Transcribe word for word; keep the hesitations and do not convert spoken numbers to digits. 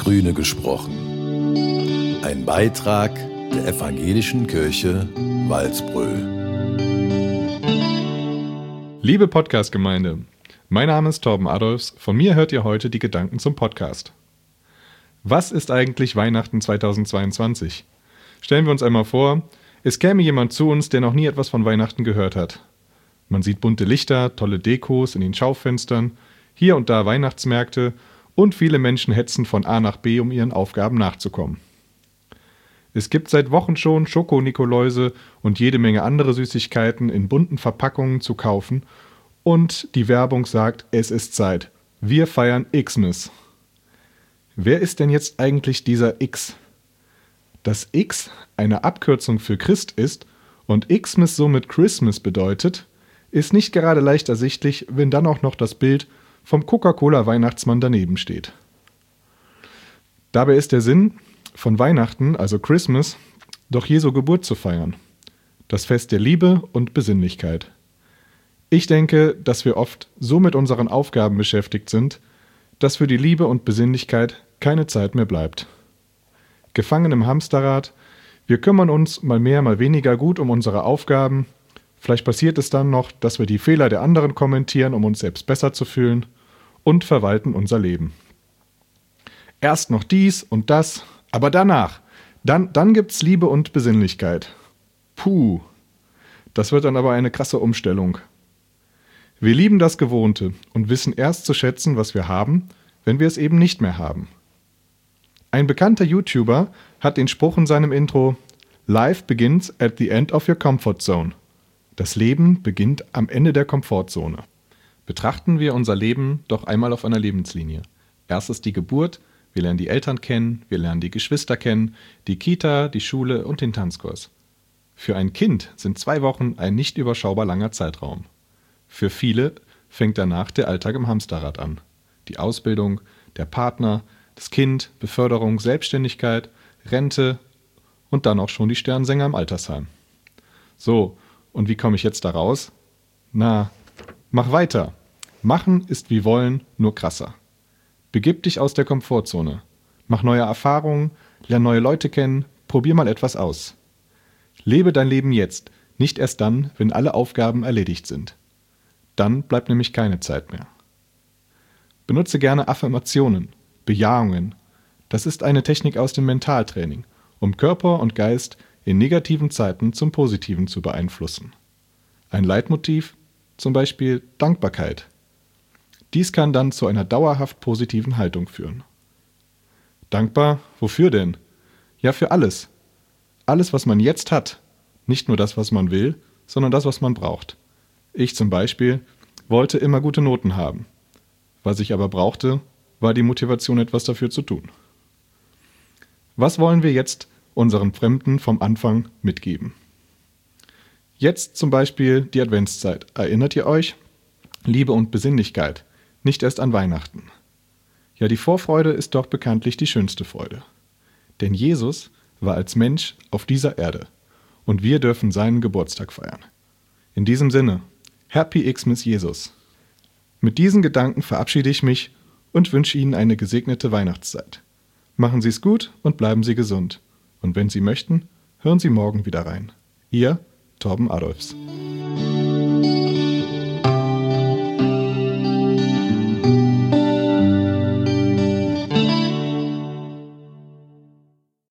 Grüne gesprochen. Ein Beitrag der Evangelischen Kirche Walsbröl. Liebe Podcast-Gemeinde, mein Name ist Torben Adolfs, von mir hört ihr heute die Gedanken zum Podcast. Was ist eigentlich Weihnachten zweitausendzweiundzwanzig? Stellen wir uns einmal vor, es käme jemand zu uns, der noch nie etwas von Weihnachten gehört hat. Man sieht bunte Lichter, tolle Dekos in den Schaufenstern, hier und da Weihnachtsmärkte und viele Menschen hetzen von A nach B, um ihren Aufgaben nachzukommen. Es gibt seit Wochen schon Schoko-Nikoläuse und jede Menge andere Süßigkeiten in bunten Verpackungen zu kaufen und die Werbung sagt, es ist Zeit. Wir feiern Xmas. Wer ist denn jetzt eigentlich dieser X? Dass X eine Abkürzung für Christ ist und Xmas somit Christmas bedeutet, ist nicht gerade leicht ersichtlich, wenn dann auch noch das Bild vom Coca-Cola-Weihnachtsmann daneben steht. Dabei ist der Sinn von Weihnachten, also Christmas, doch Jesu Geburt zu feiern. Das Fest der Liebe und Besinnlichkeit. Ich denke, dass wir oft so mit unseren Aufgaben beschäftigt sind, dass für die Liebe und Besinnlichkeit keine Zeit mehr bleibt. Gefangen im Hamsterrad, wir kümmern uns mal mehr, mal weniger gut um unsere Aufgaben. Vielleicht passiert es dann noch, dass wir die Fehler der anderen kommentieren, um uns selbst besser zu fühlen, und verwalten unser Leben. Erst noch dies und das, aber danach, dann, dann gibt's Liebe und Besinnlichkeit. Puh, das wird dann aber eine krasse Umstellung. Wir lieben das Gewohnte und wissen erst zu schätzen, was wir haben, wenn wir es eben nicht mehr haben. Ein bekannter YouTuber hat den Spruch in seinem Intro: Life begins at the end of your comfort zone. Das Leben beginnt am Ende der Komfortzone. Betrachten wir unser Leben doch einmal auf einer Lebenslinie. Erst ist die Geburt, wir lernen die Eltern kennen, wir lernen die Geschwister kennen, die Kita, die Schule und den Tanzkurs. Für ein Kind sind zwei Wochen ein nicht überschaubar langer Zeitraum. Für viele fängt danach der Alltag im Hamsterrad an. Die Ausbildung, der Partner, das Kind, Beförderung, Selbstständigkeit, Rente und dann auch schon die Sternsänger im Altersheim. So, und wie komme ich jetzt da raus? Na, mach weiter. Machen ist wie wollen, nur krasser. Begib dich aus der Komfortzone. Mach neue Erfahrungen, lerne neue Leute kennen, probier mal etwas aus. Lebe dein Leben jetzt, nicht erst dann, wenn alle Aufgaben erledigt sind. Dann bleibt nämlich keine Zeit mehr. Benutze gerne Affirmationen, Bejahungen. Das ist eine Technik aus dem Mentaltraining, um Körper und Geist in negativen Zeiten zum Positiven zu beeinflussen. Ein Leitmotiv, zum Beispiel Dankbarkeit. Dies kann dann zu einer dauerhaft positiven Haltung führen. Dankbar, wofür denn? Ja, für alles. Alles, was man jetzt hat. Nicht nur das, was man will, sondern das, was man braucht. Ich zum Beispiel wollte immer gute Noten haben. Was ich aber brauchte, war die Motivation, etwas dafür zu tun. Was wollen wir jetzt unseren Fremden vom Anfang mitgeben? Jetzt zum Beispiel die Adventszeit. Erinnert ihr euch? Liebe und Besinnlichkeit, nicht erst an Weihnachten. Ja, die Vorfreude ist doch bekanntlich die schönste Freude. Denn Jesus war als Mensch auf dieser Erde und wir dürfen seinen Geburtstag feiern. In diesem Sinne, Happy Xmas Jesus. Mit diesen Gedanken verabschiede ich mich und wünsche Ihnen eine gesegnete Weihnachtszeit. Machen Sie es gut und bleiben Sie gesund. Und wenn Sie möchten, hören Sie morgen wieder rein. Ihr Torben Adolfs.